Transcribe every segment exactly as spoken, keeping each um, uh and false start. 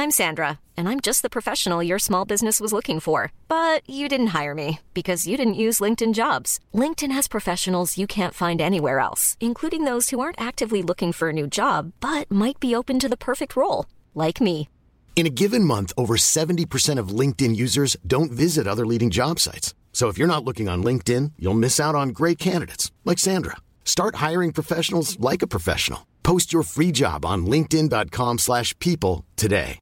I'm Sandra, and I'm just the professional your small business was looking for. But you didn't hire me because you didn't use LinkedIn Jobs. LinkedIn has professionals you can't find anywhere else, including those who aren't actively looking for a new job, but might be open to the perfect role, like me. In a given month, over seventy percent of LinkedIn users don't visit other leading job sites. So if you're not looking on LinkedIn, you'll miss out on great candidates like Sandra. Start hiring professionals like a professional. Post your free job on linkedin.com slash people today.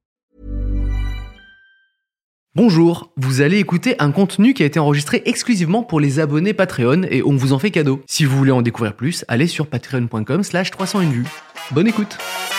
Bonjour, vous allez écouter un contenu qui a été enregistré exclusivement pour les abonnés Patreon et on vous en fait cadeau. Si vous voulez en découvrir plus, allez sur patreon.com slash 301 vues. Bonne écoute.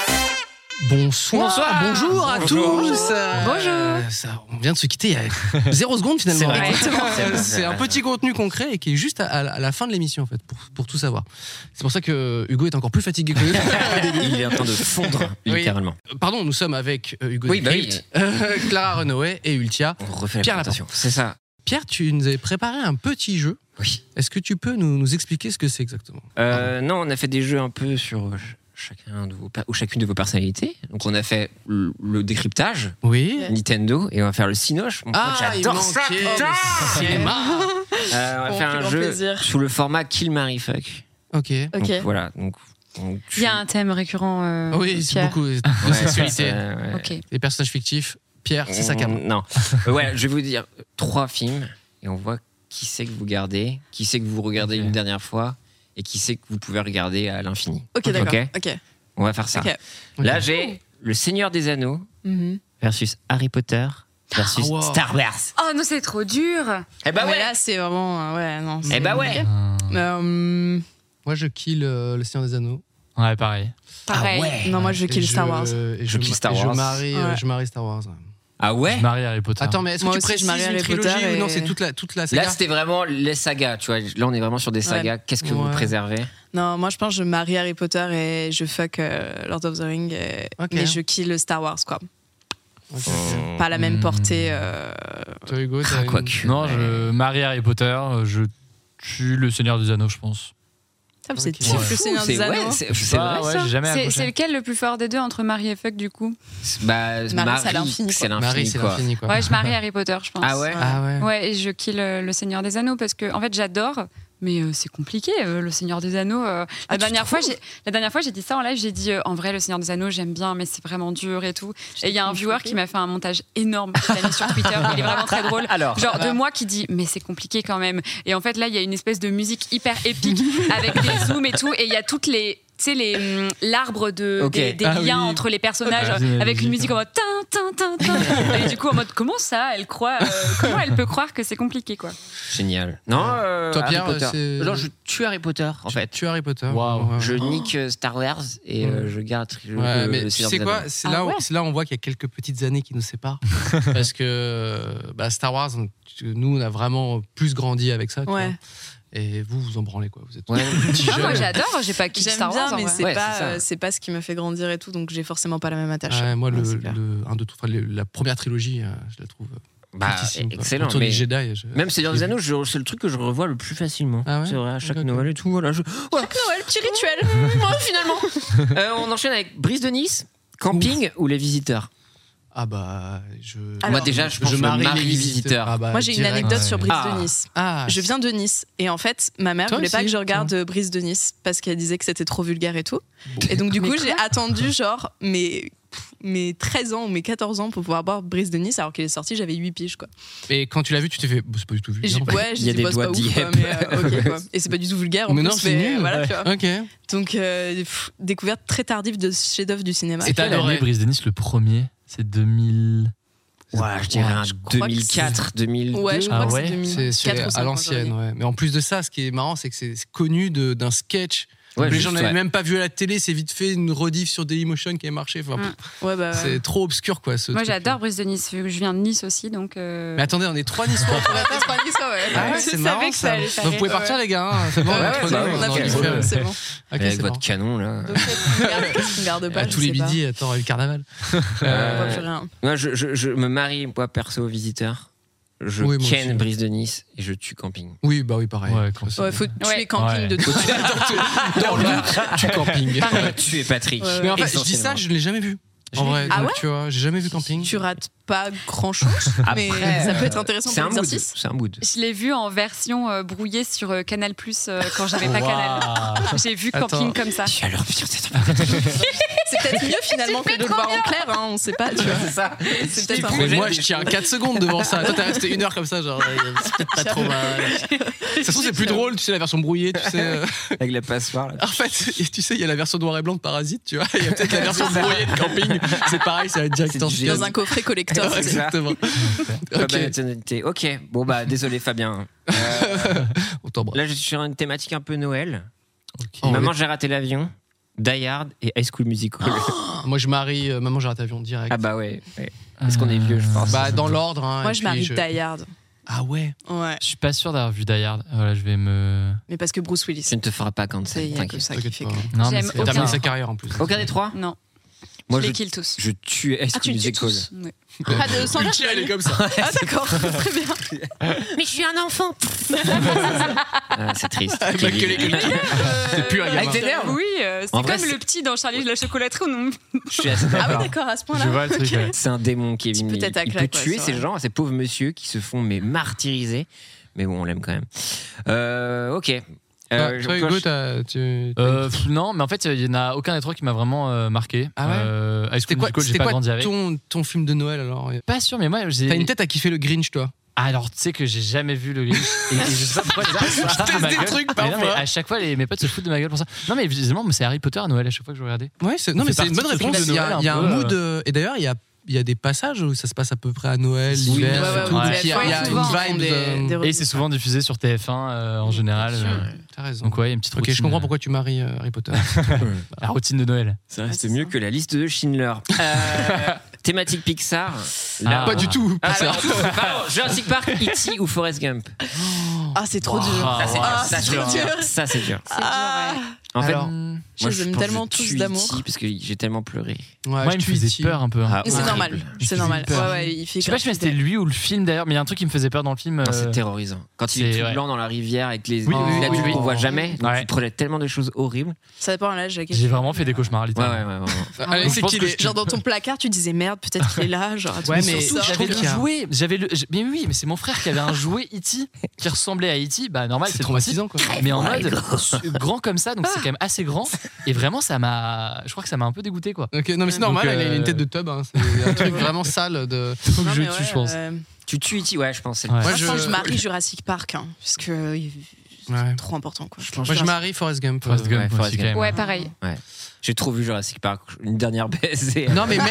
Bonsoir, Bonsoir. bonjour à Bonjour. tous. Euh, Bonjour. ça, on vient de se quitter il y a zéro seconde finalement. C'est vrai. C'est, c'est un petit contenu concret et qui est juste à, à la fin de l'émission en fait, pour, pour tout savoir. C'est pour ça que Hugo est encore plus fatigué que nous. Il est en train de fondre, Oui. littéralement. Pardon, nous sommes avec euh, Hugo Oui, bah Décrypte, euh, Clara Renouet et Ultia. On refait la Pierre présentation. C'est ça. Pierre, tu nous avais préparé un petit jeu. Oui. Est-ce que tu peux nous, nous expliquer ce que c'est exactement? Euh, non, on a fait des jeux un peu sur chacun de vos per- ou chacune de vos personnalités. Donc on a fait le, le décryptage Oui. Nintendo et on va faire le Cinoche. Mon pote, Ah, il j'adore ça. manquait putain. le cinéma. Euh, on va Bon, faire plus un grand jeu plaisir. sous le format Kill, Marry, Fuck. Ok. Ok. Donc voilà. Donc on tue- Il y a un thème récurrent. Euh, Oui, c'est Pierre. beaucoup de Ouais, sexualité. ça, ouais. Ok. Les personnages fictifs. Pierre, c'est sa cam. Mm, Non. Euh, ouais, je vais vous dire trois films et on voit qui c'est que vous gardez, qui c'est que vous regardez Ok. une dernière fois et qui c'est que vous pouvez regarder à l'infini. Ok, d'accord. Ok. Ok. On va faire ça. Ok. Là, j'ai Le Seigneur des Anneaux Mhm. versus Harry Potter versus Ah, wow. Star Wars. Oh non, c'est trop dur. Eh bah Mais ouais. là, c'est vraiment. euh, Ouais, non. Eh bah ouais. Euh, Moi, je kill euh, le Seigneur des Anneaux. Ouais, pareil. pareil. Ah ouais. Non, moi, je Et kill Star Wars. et Je kill Star et Wars. Je marie, euh, Ouais. je marie Star Wars. Ah ouais. Je marie Harry Potter. Attends, mais est-ce Moi que tu aussi, je précises marie une Harry trilogie Potter ou non, et- c'est toute la, toute la saga? Là, c'était vraiment les sagas, tu vois. Là, on est vraiment sur des sagas. Qu'est-ce que vous Ouais. préservez? Non, moi, je pense que je marie Harry Potter et je fuck euh, Lord of the Rings. et- Ok. Mais je kill Star Wars, quoi. Ok, ok. Oh. Pas la même Hmm. portée. euh, Toi, Hugo, t'as Ah, une- quoique. Non, Ouais. je marie Harry Potter, je tue le Seigneur des Anneaux, je pense. Ça, c'est Ok. type Ouais. le Seigneur C'est des ouais, Anneaux. c'est c'est Ah, vrai ouais, ça. j'ai jamais C'est, accroché. c'est lequel le plus fort des deux entre Marie et Fuck du coup? Bah, Marie, Marie, c'est l'infini, c'est quoi. l'infini, Marie, c'est quoi. l'infini, quoi. Ouais, je marie Harry Potter, je pense. Ah ouais. Ah ouais. Ouais, et je kill euh, le Seigneur des Anneaux parce que en fait j'adore, mais euh, c'est compliqué euh, le Seigneur des Anneaux. euh. Ah, la tu dernière fois, trouves j'ai la dernière fois j'ai dit ça en live, j'ai dit euh, en vrai le Seigneur des Anneaux j'aime bien, mais c'est vraiment dur et tout. Et il y a un viewer qui m'a fait un montage énorme, qui l'a mis sur Twitter, il est vraiment très drôle. Alors. Genre de moi qui dit mais c'est compliqué quand même. Et en fait là il y a une espèce de musique hyper épique avec des zooms et tout, et il y a toutes les tu sais, les, hum, l'arbre de, Ok. des, des Ah liens oui. entre les personnages Ah, c'est avec une magique, musique en mode tin, tin, tin, tin. Et du coup, en mode comment ça, elle croit, euh, comment elle peut croire que c'est compliqué, quoi. Génial. Non, euh, Toi, Harry Pierre, Potter. c'est- Genre, je tue Harry Potter, en Tu- fait. Tu es Harry Potter. Waouh. Ouais. Je nique euh, Star Wars et euh, je garde le, Ouais, le- mais le tu Seigneur sais des quoi, Anneaux. c'est Ah là, où- ouais. c'est là où on voit qu'il y a quelques petites années qui nous séparent. Parce que bah, Star Wars, on- nous, on a vraiment plus grandi avec ça. tu Ouais. vois. Et vous, vous en branlez, quoi. Vous êtes Ouais. petits Ah, moi jeunes. j'adore, j'ai pas kill J'aime Star bien, Wars. en mais vrai. c'est Ouais, pas, c'est ça. euh, c'est pas ce qui me fait grandir et tout, donc j'ai forcément pas la même attache. Ouais, moi, le, Ouais, c'est clair. le- un, deux, trois, le- la première trilogie, euh, je la trouve Bah, cultissime, quoi. excellent. Autour Mais du Jedi. je- même Seigneur des Anneaux, je- c'est le truc que je revois le plus facilement. Ah ouais. C'est vrai, à chaque Ok, ok. Noël et tout. Voilà, je... voilà. Noël, petit rituel. Moi, finalement. Euh, on enchaîne avec Brise de Nice, camping ou les visiteurs. Ah bah, je. Alors, Moi, déjà, je pense que je marie marie les visiteurs. Ah bah, Moi, j'ai une direct. anecdote ouais. sur Brise Ah. de Nice. Ah, Je viens de Nice et en fait, ma mère Toi voulait pas aussi, que je regarde euh, Brise de Nice parce qu'elle disait que c'était trop vulgaire et tout. Et donc, du Mais coup, quoi j'ai attendu genre mes, mes treize ans ou mes quatorze ans pour pouvoir voir Brise de Nice alors qu'il est sorti, j'avais huit piges quoi. Et quand tu l'as vu, tu t'es fait. Bon, c'est pas du tout Et j'ai, vulgaire. ouais, Il y a j'ai dit, des bah, c'est doigts pas de ouf, quoi, Dieppe. mais euh, ok, quoi. Et c'est pas du tout vulgaire en Mais plus. non, c'est mais, nul. voilà, tu vois. Ok. Donc, euh, pff, découverte très tardive de ce chef-d'œuvre du cinéma. Et t'as Quelle adoré. année Brise de Nice, le premier? C'est deux mille. Ouais, je dirais un je crois que deux mille quatre, deux mille deux. Ouais, je crois Ah que ouais c'est deux mille quatre C'est, c'est ou cinq, à quand l'ancienne, j'aurais ouais. Mais en plus de ça, ce qui est marrant, c'est que c'est c'est connu de- d'un sketch. Ouais, les juste, gens n'avaient ouais. même pas vu à la télé, c'est vite fait une rediff sur Dailymotion qui a marché. Enfin, Mm. pff, dit. Ouais, bah, c'est trop obscur, quoi. Ce Moi truc. j'adore Brise de Nice, vu que je viens de Nice aussi, donc. euh, Mais attendez, on est trois Niçois. on a pas dit ça, ouais. Ah ouais, Je c'est savais marrant, que ça allait faire Vous pouvez rire, partir, ouais. les gars. hein. C'est bon, Ouais, on est ouais, trois bah ans, ouais, on On a ok, fait enregistre. du ouais. feu, c'est bon. Ok, Avec c'est votre bon. canon, là. Donc, qu'est-ce qu'on garde, qu'est-ce qu'on garde pas À je tous les sais pas. midis, attends, le carnaval. On Euh, voit plus rien. Moi, je, je, je me marie, moi, perso, aux visiteurs. Je Oui, moi ken aussi. Brise de Nice et je tue camping. Oui, bah oui, pareil. Ouais, quand- Ça, Ouais, c'est- faut tuer Ouais. camping Ouais. de tout. Dans le tu camping. On va tuer Patrick. Ouais, ouais. Mais en fait, je dis ça, Essentiellement. je ne l'ai jamais vu. En vrai, Ah donc, ouais tu vois, j'ai jamais vu Camping. Tu rates pas grand chose, mais Après, ça peut être intéressant C'est pour un mood. l'exercice. C'est un mood. Je l'ai vu en version euh, brouillée sur euh, Canal Plus euh, quand j'avais pas Canal. J'ai vu Attends. Camping comme ça. Je suis à l'heure putain, c'est C'est peut-être mieux finalement que de le voir en clair, hein, on sait pas, tu vois. C'est ça. C'est peut-être un Mais projet. moi, je tiens quatre secondes devant ça. Toi, t'es resté une heure comme ça, genre, euh, c'est peut-être pas trop mal. Ça se trouve, c'est plus drôle, tu sais, la version brouillée, tu sais. euh. Avec la passoire. Là. En fait, tu sais, il y a la version noir et blanc de Parasite, tu vois. Il y a peut-être la version brouillée de Camping. C'est pareil, ça va être direct C'est en du scan. Dans un coffret collector. Ouais, c'est ça. Exactement. Pas Ok, mal de tonalité. Ok, bon bah désolé Fabien. Euh, on t'embrasse. là je suis sur une thématique un peu Noël. Oh, Maman j'ai raté l'avion, Die Hard et High School Musical. Moi, je marie euh, Maman, j'ai raté l'avion direct. Ah bah ouais. ouais. Parce qu'on est vieux je pense. Bah, dans l'ordre. Hein, Moi, et je puis marie Die Hard. Ah ouais. Ouais, Je suis pas sûr d'avoir vu Die Hard. Voilà, je vais me. mais parce que Bruce Willis, Ça ne te fera pas quand c'est il y a que t'inquiète. ça qui T'inquiète fait pas. que. Non, mais J'aime c'est- Il a terminé aucun. sa carrière en plus. Aucun des trois. Non, Moi je je, les kill tous. je tue High Ah, School tu dis Musical. tous. Ouais. Ah, de sans Ulti, elle est comme ça. Ah, d'accord, très bien. Mais je suis un enfant. Ah, c'est triste. Avec que les Ulti. C'est plus un Avec gamin. des nerfs. Oui, euh, c'est En vrai, comme c'est- le petit dans Charlie de la chocolaterie. Non Je suis assez Ah oui, d'accord. d'accord, à ce Je point-là. vois le truc. Ok. ouais. C'est un démon Kevin. peut Il, être à il peut claque, ouais, tuer c'est ces vrai. gens, ces pauvres monsieur qui se font mais martyriser. Mais bon, on l'aime quand même. Euh, ok. Euh, Toi, je- Hugo, t'as. tu- Euh, pff, non, mais en fait, il y en a aucun des trois qui m'a vraiment euh, marqué. Ah ouais euh, High C'était School quoi, Musical, j'ai c'était pas quoi grandi avec. ton, ton film de Noël alors Pas sûr, mais moi, j'ai. T'as une tête à kiffer le Grinch, toi. Alors, tu sais que j'ai jamais vu le Grinch. Et, et je sais pas pourquoi. Je teste des trucs mais, non, mais parfois. à chaque fois, les, mes potes se foutent de ma gueule pour ça. Non, mais visiblement, c'est Harry Potter à Noël à chaque fois que je regardais. Ouais, c'est, non, Ça mais fait c'est une bonne partie de ce réponse. film Il de y a, Noël, il y a un un peu, mood. euh, Et d'ailleurs, il y a, il y a des passages où ça se passe à peu près à Noël, Oui, l'hiver. ouais, ouais, et tout. ouais, Donc, ouais, il y a, il y a ouais, une souvent, vibe. des- de- des Et revues. c'est souvent diffusé sur T F un euh, en général. sûr. euh, T'as raison. Donc, ouais, il y a une petite Ok, routine. je comprends euh, pourquoi tu maries euh, Harry Potter. La routine de Noël. Ça reste Ouais, c'est mieux ça. que la liste de Schindler. Euh, thématique Pixar. Ah. Pas du tout. Ah, Pixar. pardon, pardon, Jurassic Park, E T ou Forrest Gump. Ah, c'est trop dur. Ah, Ça c'est Ah, dur. Ça, c'est c'est trop dur. dur. Ça c'est dur. C'est dur, ouais. En fait, Alors, Je moi, les aime pense que tellement je tous tue d'amour. E T parce que j'ai tellement pleuré. Ouais, Moi, je il me tue faisait ici. peur un peu. Ah, Mais c'est horrible. normal. Je C'est me normal. faisais peur. Ouais, ouais, il fait Je sais pas si grave c'était fidèle. lui ou le film d'ailleurs, mais il y a un truc qui me faisait peur dans le film. Non, euh, c'est terrorisant. Quand il est c'est- tout ouais. blanc dans la rivière avec les Oui, oui, là, oui, tu oui. qu'on voit jamais, donc Ouais. tu te projettes tellement de choses horribles. Ça dépend de l'âge à quel J'ai tu- vraiment fait des cauchemars, Ouais, littéralement. ouais, ouais. vraiment. Allez, Donc, c'est je pense qu'il que est. Genre dans ton placard, tu disais merde, peut-être qu'il est là. Genre, Ouais, tu- mais surtout, je je trouve trouve J'avais qu'il le y a- jouet, j'avais le, je- mais oui, mais c'est mon frère qui avait un jouet E T qui ressemblait à E T. Bah normal, C'est c'est traumatisant, quoi. mais en mode su- grand comme ça, donc c'est quand même assez grand. Et vraiment, ça m'a, je crois que ça m'a un peu dégoûté quoi. Ok, non, mais c'est Donc, normal, elle a euh, une tête de tub. Hein. C'est un truc vraiment sale. De... Faut que Non, je mais le tue, ouais, je pense. euh, Tu tues E T, ouais, je pense. c'est le- Ouais. Moi, Moi, je je- pense que je marie Jurassic Park, hein, parce que euh, c'est Ouais. trop important, quoi. Je pense Moi, je marie Forrest Gump. Forrest euh, Gump ouais, aussi, Forrest quand même. Ouais, pareil. J'ai trop vu Jurassic Park, une dernière baiser. Non, mais même,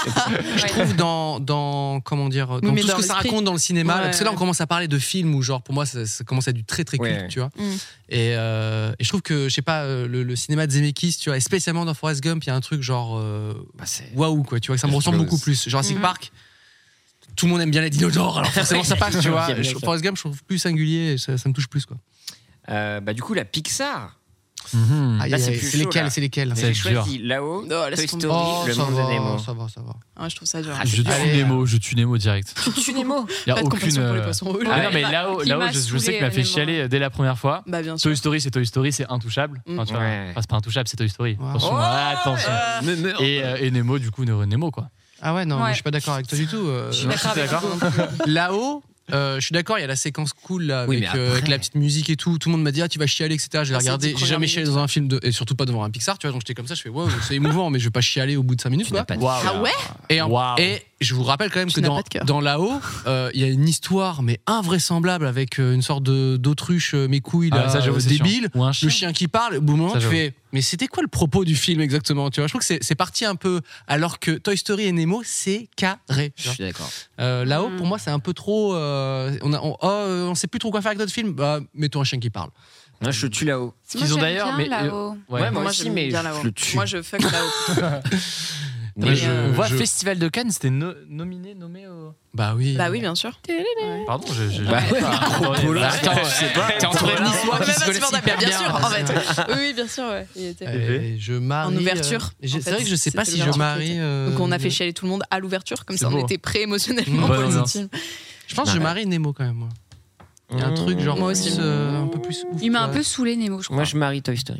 je Ouais. trouve dans, dans comment dire, dans Oui, mais tout ce dans que ça l'esprit. raconte dans le cinéma, Ouais, parce que là, on ouais. commence à parler de films où, genre, pour moi, ça, ça commence à être du très très culte, Ouais. tu vois. Mm. Et, euh, et je trouve que, je sais pas, euh, le, le cinéma de Zemeckis, tu vois, et spécialement dans Forrest Gump, il y a un truc genre euh, Bah, c'est- waouh, quoi, tu vois, que ça me ressemble Explose. beaucoup plus. Jurassic Mhm. Park. Tout le monde aime bien les dinosaures, alors forcément ça passe, tu vois. Bien Je- sûr. Forrest Gump, je trouve plus singulier, et ça, ça me touche plus, quoi. Euh, bah, du coup, la Pixar. Mhm. Aïe, Là, aïe, c'est aïe, plus c'est chaud, lesquels, là. c'est lesquels J'ai C'est dur. choisi là-haut, Oh, laisse Toy tomber. Story, Oh, le ça monde va, de Nemo. ça va, ça va. Ah, je trouve ça dur. Ah, Je tue Allez. Nemo, je tue Nemo direct. Tu tues Nemo. Il y a Pas de aucune. compassion pour les euh, poissons rouges. Ah Ouais, non, mais bah, là-haut, qui là-haut, m'a je, je sais saoulé, qu'il m'a fait Nemo. chialer dès la première fois. Bah, bien sûr. Toy Story, c'est Toy Story, c'est intouchable. Mm. Enfin, tu vois, Ouais. enfin, c'est pas intouchable, c'est Toy Story. Ouais. Attention, Oh attention. Me meurt. Et, euh, et Nemo, du coup, Nemo, quoi. Ah ouais, non, Ouais. moi, je suis pas d'accord avec toi du tout. euh, Je suis d'accord avec d'accord. toi. Là-haut, euh, je suis d'accord, il y a la séquence cool là, Oui, avec, mais euh, après- avec la petite musique et tout. Tout le monde m'a dit ah, tu vas chialer, et cetera. Je l'ai Ah, c'est regardé. dix J'ai premières jamais chialé minutes. dans un film de, et surtout pas devant un Pixar, tu vois. Donc j'étais comme ça, je fais wow, c'est émouvant, mais je vais pas chialer au bout de cinq minutes. Tu Quoi. n'as pas de Ah ouais Et, en- Waouh. et je vous rappelle quand même Tu que n'as dans, pas de cœur. dans là-haut, euh, il y a une histoire mais invraisemblable avec euh, une sorte de d'autruche euh, mes couilles Ah, là, ça, j'avoue, euh, c'est débile. chiant. Ou un Le chien. chien qui parle, au bout d'un moment Ça, tu j'avoue. fais mais c'était quoi le propos du film exactement, tu vois. Je trouve que c'est, c'est parti un peu alors que Toy Story et Nemo c'est carré. tu Je vois. suis d'accord. Euh, là-haut, Mm. pour moi, c'est un peu trop. euh, on, a, on, oh, euh, on sait plus trop quoi faire avec notre film. Bah, mettons un chien qui parle. Moi, je tue là-haut. Ce Moi, qu'ils ont j'aime d'ailleurs, bien mais. euh, là-haut. ouais. Ouais, moi aussi, j'aime mais bien je là-haut. le tue. Moi, je fuck là-haut. Mais Mais je- euh, on voit je- Festival de Cannes, c'était no- nominé, nommé au. Bah oui. Bah oui, bien sûr. Ouais. Pardon, je. je Bah ouais, Ah, Polo, bah, attends, je sais pas. T'es entouré de Niçois qui Ouais, se bah, connaissent supportable, hyper bien bien. sûr, en fait. Oui, oui, bien sûr, ouais. Il était- Euh, je marie, En ouverture, euh, j'ai- en c'est fait, vrai que je sais pas c'était si je l'ouverture marie. qui était- euh, Donc on a fait chialer tout le monde à l'ouverture, comme C'est ça on beau. était prêts émotionnellement Bonne pour les ambiance. films. Je pense que je marie Nemo quand même. Moi. Il y a un truc genre Moi plus, aussi. euh, un peu plus ouf. Il m'a un quoi. peu saoulé, Nemo, je crois. Moi, je marie Toy Story.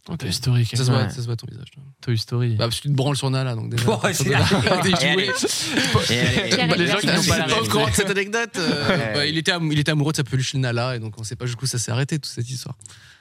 Toy Story, Ça se voit, Ouais. ça se voit ton visage. Toi. Toy Story. Bah, parce que tu te branles sur Nala, donc déjà. Bon, ça c'est donne- la- des Et jouets. allez. Et allez. Pierre, les gens il qui y a- n'ont pas la pas au rêve. courant de cette anecdote. euh, Ouais. bah, il, était am- il était amoureux de sa peluche Nala, et donc on sait pas jusqu'où ça s'est arrêté, toute cette histoire.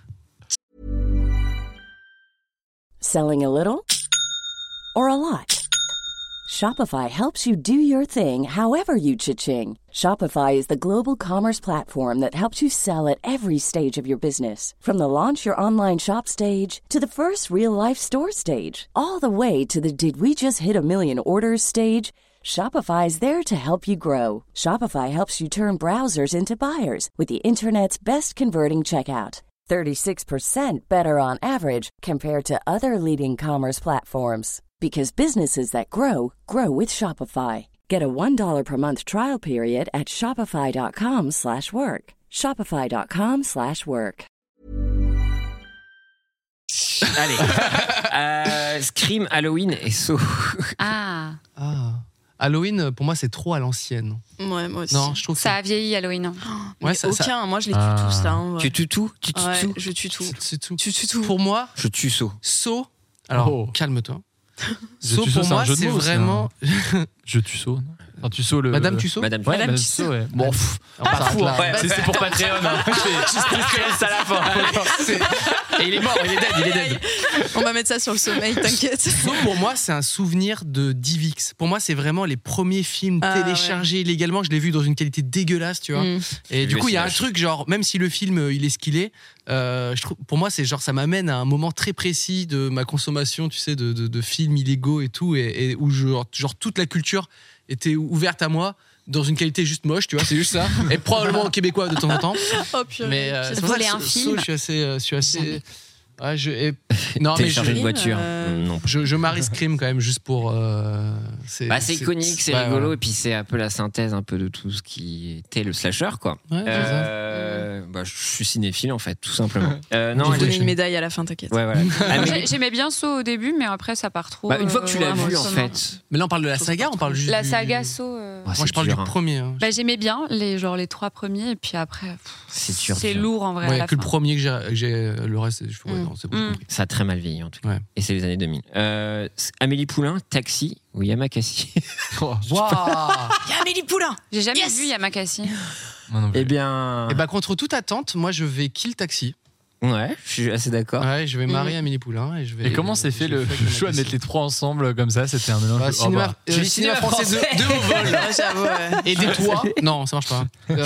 Selling a little or a lot? Shopify helps you do your thing however you cha-ching. Shopify is the global commerce platform that helps you sell at every stage of your business. From the launch your online shop stage to the first real-life store stage, all the way to the did we just hit a million orders stage. Shopify's there to help you grow. Shopify helps you turn browsers into buyers with the internet's best converting checkout. thirty-six percent better on average compared to other leading commerce platforms. Because businesses that grow, grow with Shopify. Get a one dollar per month trial period at shopify.com slash work. Shopify.com slash work. Allez. Euh, Scream, Halloween et Saw. Ah, Ah. Halloween, pour moi, c'est trop à l'ancienne. Ouais, moi aussi. Non, je trouve que ça a vieilli Halloween. hein. Mais Ouais, ça- aucun, ça- moi je les tue Ah. tous là. hein, ouais. Tu tues tout Tu tues Ouais, tout je tue tout. c'est- c'est tout. Tu tues tout. Pour moi, Je tue Saw. Saw. Alors, Oh. calme-toi. Je Saw, tue Saw, pour c'est un moi, jeu de c'est mots, c'est vraiment. Je tue Saw, non Enfin, tu sauts le. Madame Tussaud. Madame Ouais, Madame Madame Tussaud, ouais. Bon, pff, on Pas s'arrête fou, là. ouais. C'est c'est pour Patreon. Hein. Je fais juste plus à la fin. Et il est mort, il est dead, il est dead. On va mettre ça sur le sommeil, t'inquiète. Saw, pour moi, c'est un souvenir de Divix. Pour moi, c'est vraiment les premiers films Ah, téléchargés illégalement. Je l'ai vu dans une qualité dégueulasse, tu vois. Mm. Et du Le coup, il y a un cinéma. truc, genre, même si le film, euh, il est ce qu'il est, euh, je trouve, pour moi, c'est genre, ça m'amène à un moment très précis de ma consommation, tu sais, de, de, de films illégaux et tout, et, et où je- genre, toute la culture était ouverte à moi. Dans une qualité juste moche, tu vois, c'est juste ça. Et probablement québécois de temps en temps. Oh purée. Mais euh, c'est pour ça Voler que un Saw, film. je suis assez. euh, je suis assez ouais, je, et- non, mais Télécharger une je, voiture. euh, Non. je, je marie Scream quand même, juste pour. euh, c'est Bah, c'est iconique, c'est ouais, rigolo, ouais. et puis c'est un peu la synthèse un peu de tout ce qui était le slasher, quoi. Ouais, c'est ça. Euh, bah, je suis cinéphile, en fait, tout simplement. Euh, Je non, vais elle donner est- une médaille à la fin, t'inquiète. Ouais, voilà. Ah, mais- J'ai- J'aimais bien Saw au début, mais après ça part trop. bah, une fois que tu euh, l'as vraiment vu, en sommaire. fait. Mais là, on parle de la saga, on parle juste. La du- saga Saw. euh, Oh, Moi, c'est je parle dur, du hein. premier. hein. Bah, j'aimais bien les, genre, les trois premiers, et puis après, pff, C'est dur. c'est dur. lourd en vrai. Ouais, à la que le fin. premier que j'ai, que j'ai- le reste, je ouais, Mm. non, c'est bon, Mm. j'ai compris. Ça a très mal vieilli, en tout cas. Ouais. Et c'est les années deux mille. Euh, Amélie Poulain, Taxi ou Yamakasi. Oh, Waouh. Il y a Amélie Poulain. J'ai jamais Yes vu Yamakasi. moi non plus. Eh bien. Et bah, contre toute attente, moi, je vais kill Taxi. Ouais, je suis assez d'accord. Ouais, je vais marier Amélie Poulain et je vais. Et comment s'est fait je vais le faire choix de Yamakasi. mettre les trois ensemble comme ça C'était un mélange. Bah, de- oh, cinéma, bah. euh, Tu dis cinéma cinéma français français. de, de haut vol. Ouais, j'avoue, ouais. Et des toits. Non, ça marche pas. Euh,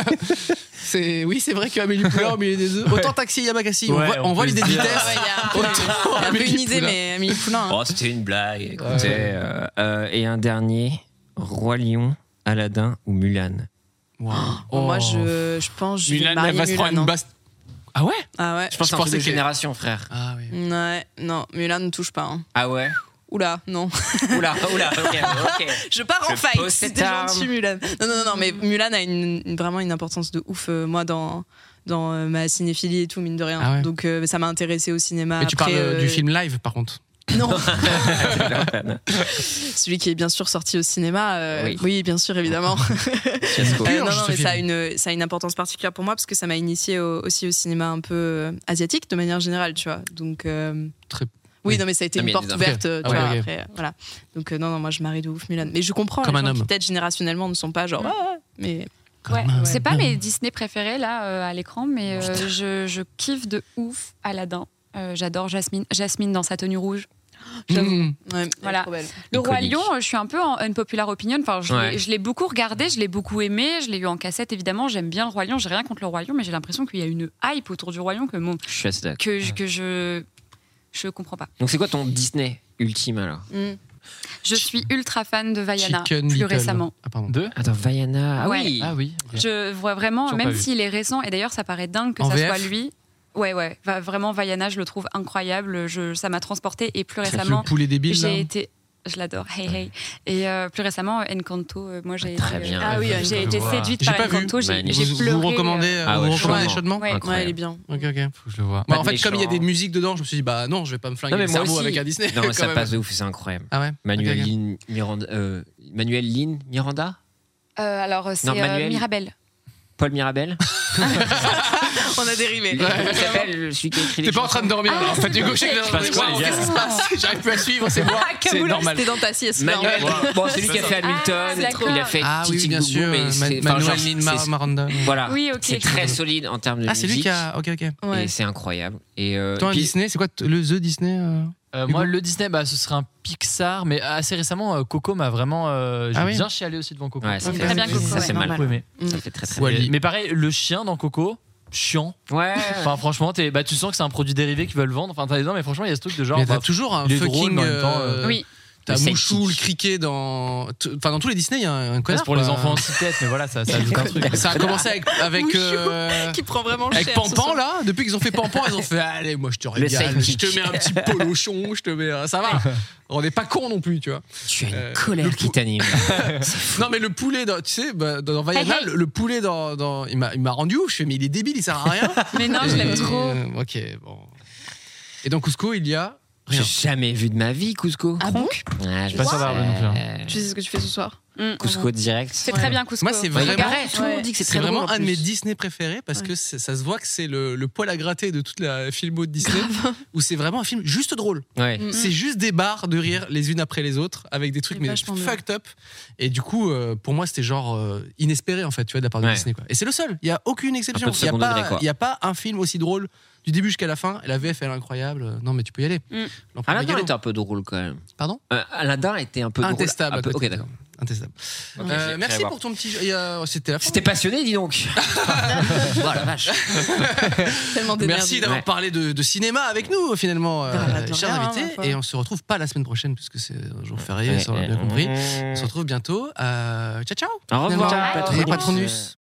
c'est, oui, c'est vrai qu'Amélie Poulain au milieu des deux. Autant Taxi et Yamakasi, on Ouais, voit, on on voit peut l'idée se de dire. vitesse. Ouais, il y a un peu, Autant il y a un peu Amélie une idée, Poulain. mais Amélie Poulain. hein. Oh, c'était une blague. Écoutez, Ouais. euh, euh, et un dernier, Roi Lion, Aladdin ou Mulan. Wow. Moi, je, je pense que je vais Mulan, marier elle va se prendre Mulan. une hein. basse. Ah ouais Ah ouais. Je pense Je que c'est un pensais truc de que- génération, frère. Ah oui. Ouais, non, Mulan ne touche pas. hein. Ah ouais. Oula, non. Oula, oula, ok, ok. Je pars en Je fight. pose Si cette t'es arme. gentil, Mulan. Non, non, non, non, mais Mulan a une, une- vraiment une importance de ouf, euh, moi, dans, dans euh, ma cinéphilie et tout, mine de rien. Ah ouais. Donc, euh, ça m'a intéressé au cinéma. Mais tu Après, parles euh, du euh, film live, par contre. Non. Celui qui est bien sûr sorti au cinéma. euh, Oui. oui. bien sûr, évidemment. Fiasco. Euh, Purge, non, non, ce mais film. ça a, une, ça a une importance particulière pour moi parce que ça m'a initié au- aussi au cinéma un peu euh, asiatique de manière générale, tu vois. Donc. euh, Très- Oui, Oui. non, mais ça a été Ah, mais une il y a porte des ouverte, euh, tu Ah ouais, vois, ok. après, euh, voilà. Donc, euh, non, non, moi, je marie de ouf Mulan. Mais je comprends Comme les un gens qui, homme. peut-être, générationnellement, ne sont pas genre, ah, mais Ouais. un C'est pas homme. mes Disney préférés là euh, à l'écran, mais euh, je, je kiffe de ouf Aladdin. Euh, J'adore Jasmine. Jasmine dans sa tenue rouge. J'avoue. Mmh. ouais, elle est Voilà. trop belle. Le Roi Iconique. Lion, euh, je suis un peu en unpopular opinion. Enfin, je Ouais. l'ai- je l'ai beaucoup regardé, je l'ai beaucoup aimé, je l'ai eu en cassette évidemment. J'aime bien le Roi Lion, j'ai rien contre le Roi Lion, mais j'ai l'impression qu'il y a une hype autour du Roi Lion que, mon, Je suis assez d'accord. que, je- que je je comprends pas. Donc c'est quoi ton Disney ultime alors? Mm. Je suis ultra fan de Vaiana Chicken plus Little. récemment. Ah, pardon. Deux Attends, Vaiana. Ah Ouais. oui. Ah oui. ok. Je vois vraiment, Toujours même pas vu. s'il est récent, et d'ailleurs ça paraît dingue que En ça V F? soit lui. Ouais, ouais, va- vraiment Vaiana, je le trouve incroyable. Je, ça m'a transporté et plus récemment, Le poulet débile, là. j'ai été. Je l'adore, hey hey. Et euh, plus récemment, Encanto, euh, moi j'ai Très été, bien. Ah oui, j'ai Encanto. été Voilà. séduite J'ai par pas vu. Encanto. J'ai Magnifique. j'ai Vous, pleuré. vous recommandez, euh, Ah vous ouais, recommandez chaudement. chaudement Ouais. Ouais, elle est bien. Ok, ok. Faut que je le vois. Bah, Pas en de fait, comme il y a des méchant. musiques dedans, je me suis dit, bah non, je vais pas me flinguer Non, mais le moi cerveau aussi. avec un Disney. Non, mais quand ça même. passe de ouf, c'est incroyable. Ah ouais. Manuel Ok, ok. Lin Miranda. euh, Manuel Lin Miranda Euh, alors c'est Non, euh, Manuel. Mirabel. Paul Mirabel On a dérivé. Comment il s'appelle celui qui a écrit les T'es pas en train de dormir là. En fait, Hugo, je sais que Je passe quoi, les gars qu'est-ce qui se passe? J'arrive plus à suivre, c'est moi. C'est Kaboul, normal. c'était dans ta sieste. Manuel, Normal. bon, celui qui a fait Hamilton, d'accord. il a fait Ah oui, Titi bien Gougou, sûr. mais c'est- enfin, Manuel genre, Lin c'est- Maranda. Voilà, Oui, ok. c'est très solide en termes de Ah, c'est lui musique. qui a. Ok, ok. Ouais. Et c'est incroyable. Et euh, Toi, un puis- Disney, c'est quoi t- le The Disney euh Euh, moi, le Disney, bah, ce serait un Pixar, mais assez récemment, euh, Coco m'a vraiment. euh, J'ai Ah oui bien chialé aussi devant Coco. Ouais, ça Ok. fait Très bien, Coco, Ça, ouais, c'est normal. mal. Beaucoup aimé. Ça fait très très Wall-E. bien. Mais pareil, le chien dans Coco, chiant. Ouais. Enfin, franchement, t'es- bah, tu sens que c'est un produit dérivé qu'ils veulent vendre. Enfin, t'as des mais franchement, il y a ce truc de genre. Mais t'as bah, toujours un il est drôle, fucking. mais en même temps, euh, euh, Oui. T'as Le Mouchou, le sidekick. criquet dans. t- Enfin, dans tous les Disney, il y a un un connard. c'est pour les quoi. enfants anti tête, mais voilà, ça, ça ajoute un truc. Ça a commencé avec. avec Mouchou, euh, Qui prend vraiment Avec cher. ce Pampan soir. là, depuis qu'ils ont fait Pampan, ils ont fait allez, moi je te régale, je sidekick. te mets un petit polochon, je te mets un- ça va. On n'est pas con non plus, tu vois. Tu as une Euh, colère le qui pou- t'anime. Non mais le poulet, dans, tu sais, bah, dans Vaiana, Hey, hey. le, le poulet dans, dans il m'a il m'a rendu ouf. Je fais mais il est débile, il sert à rien. Mais non, je l'aime Et, trop. euh, ok, bon. Et dans Cusco, il y a J'ai rien. jamais vu de ma vie Cusco. Ah bon? Ah, je Pas sais. sûr d'avoir vu non plus, hein. Tu sais ce que tu fais ce soir? Mm. Cusco direct. C'est très bien, Cusco. Moi, c'est Ouais, vraiment. pareil, tout le monde Ouais. dit que c'est C'est très vraiment drôle, en un de mes plus. Disney préférés parce Ouais. que c'est- ça se voit que c'est le, le poil à gratter de toute la filmo de Disney où c'est vraiment un film juste drôle. Ouais. Mm. C'est juste des barres de rire les unes après les autres avec des trucs C'est mais vachement bien. fucked up. Et du coup, euh, pour moi, c'était genre euh, inespéré en fait, tu vois, de la part de Ouais. Disney. Quoi. Et c'est le seul. Il y a aucune exception. Un peu de Il y a second pas, degré, quoi. il y a pas un film aussi drôle du début jusqu'à la fin. Et la V F elle est incroyable. Non mais tu peux y aller. Mm. L'Empereur Aladdin Megalo. était un peu drôle quand même. Pardon. Euh, Aladdin était un peu drôle. Intestable. Un à peu- côté. Ok, d'accord. Intestable. Ok, Euh, j'ai- merci j'ai à pour ton petit jeu. Il y a- C'était la fin. C'était passionné, dis donc. Voilà, vache. Tellement d'énergie. Merci d'avoir Ouais. parlé de, de cinéma avec nous finalement, euh, Ah, de chers rien, invités. ma foi. Et on se retrouve pas la semaine prochaine puisque c'est un jour férié, Ouais, ça on l'a bien ouais. compris. On se retrouve bientôt. Euh, ciao ciao. Au revoir, Ciao. Patronus. Et Patronus.